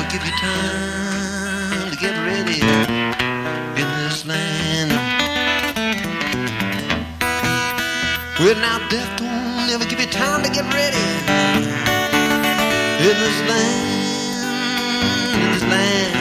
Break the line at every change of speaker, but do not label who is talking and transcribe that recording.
give you time to get ready in this land. Well, now death don't never give you time to get ready in this land, in this land.